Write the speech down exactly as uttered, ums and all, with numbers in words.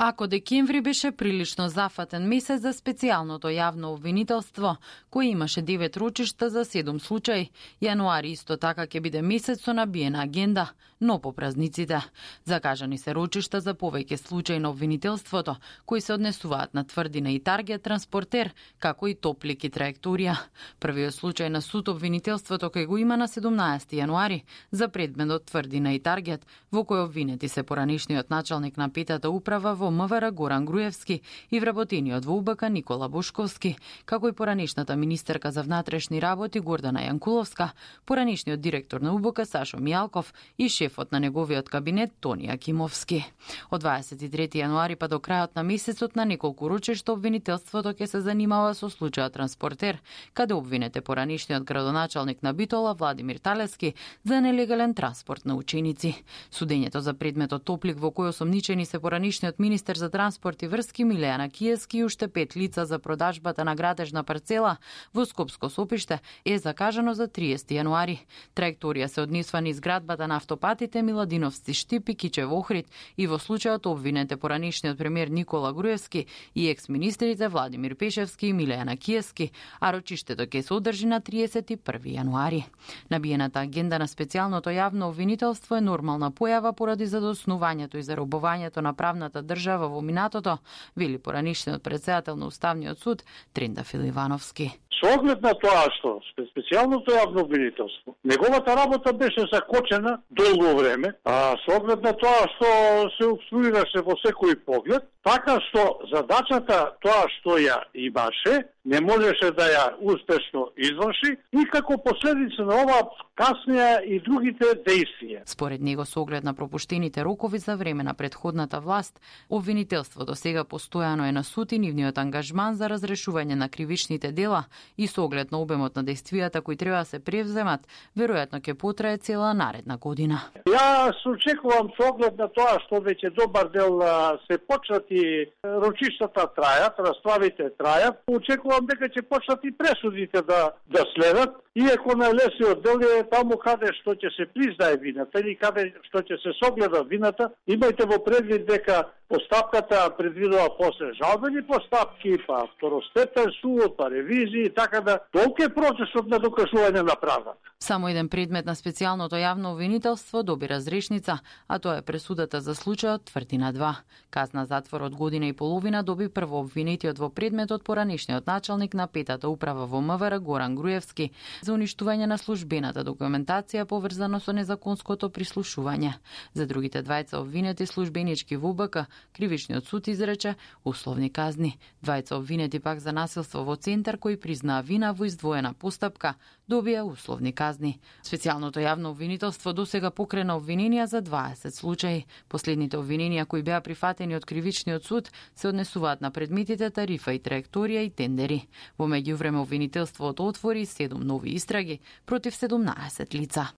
Ако декември беше прилично зафатен месец за специјалното јавно обвинителство, кој имаше девет рочишта за седум случаи, јануари исто така ќе биде месец со набиена агенда, но по празниците. Закажани се рочишта за повеќе случаи на обвинителството, кои се однесуваат на Тврдина и Таргет транспортер, како и Топлик и Траекторија. Првиот случај на суд обвинителството кој го има на седумнаесети јануари за предметот Тврдина и Таргет, во кој обвинети се поранишниот началник на петата управа во МВР Горан Груевски и вработениот во УБК Никола Бошковски, како и поранишната министерка за внатрешни работи Гордана Јанкуловска, поранишниот директор на УБК Сашо Мијалков и шефот на неговиот кабинет Тони Акимовски. Од дваесет и трети јануари па до крајот на месецот на неколку рочишта обвинителството ќе се занимава со случајот транспортер, каде обвинете поранишниот градоначалник на Битола Владимир Талески за нелегален транспорт на ученици. Судењето за предметот Топлик во кој осомничени се поранишниот министер за транспорт и врски Милејана Киевски и уште пет лица за продажбата на градежна парцела во Скопско Сопиште е закажано за триесети јануари. Траекторија се однесува низ градбата на автопатите Миладиновци Штип и Кичев Охрид и во случајот обвинете поранишниот премиер Никола Груевски и екс-министрите Владимир Пешевски и Милејана Киевски, а рочиштето ќе се одржи на триесет и први јануари. Набиената агенда на специјалното јавно обвинителство е нормална појава поради задоснувањето и заробувањето на правната држава во минатото, вели поранишниот претседател на Уставниот суд Тренда Филивановски. Со оглед на тоа што специјалното јавно обвинителство, неговата работа беше закочена долго време, а со оглед на тоа што се обструираше во секој поглед, така што задачата тоа што ја имаше, не можеше да ја успешно изврши и како последица на ова каснеа и другите действија. Според него, со оглед на пропуштените рокови за време на претходната власт, обвинителството сега постојано е на суд и нивниот ангажман за разрешување на кривичните дела и со оглед на обемот на действијата кои треба да се превземат, веројатно ќе потрае цела наредна година. Ја се очекувам со оглед на тоа што веќе добар дел се почнати рочиштата трајат, расправите трајат, очекувам дека ќе почнат и пресудите да да следат, иако најлесниот дел е таму каде што ќе се признае вината или каде што ќе се согледа вината. Имајте во предвид дека постапката предвидува после жалбени постапки, па второстепен суд, па ревизии, така да толку е процесот на докажување на правдата. Само еден предмет на специјалното јавно обвинителство доби разрешница, а тоа е пресудата за случајот Тврдина два. Казна затвор од година и половина доби прво обвинетиот во предметот поранишниот началник на петата управа во МВР Горан Груевски за уништување на службената документација поврзано со незаконското прислушување. За другите двајца обвинети службенички во УБК, кривичниот суд изрече условни казни. Двајца обвинети пак за насилство во центар кои признаа вина во издвоена постапка, добија условни казни. Специјалното јавно обвинителство досега покрена обвиненија за дваесет случаи. Последните обвиненија кои беа прифатени од кривичниот суд се однесуваат на предметите тарифа и траекторија и тендери. Во меѓувреме обвинителството отвори седум нови истраги против седумнаесет лица.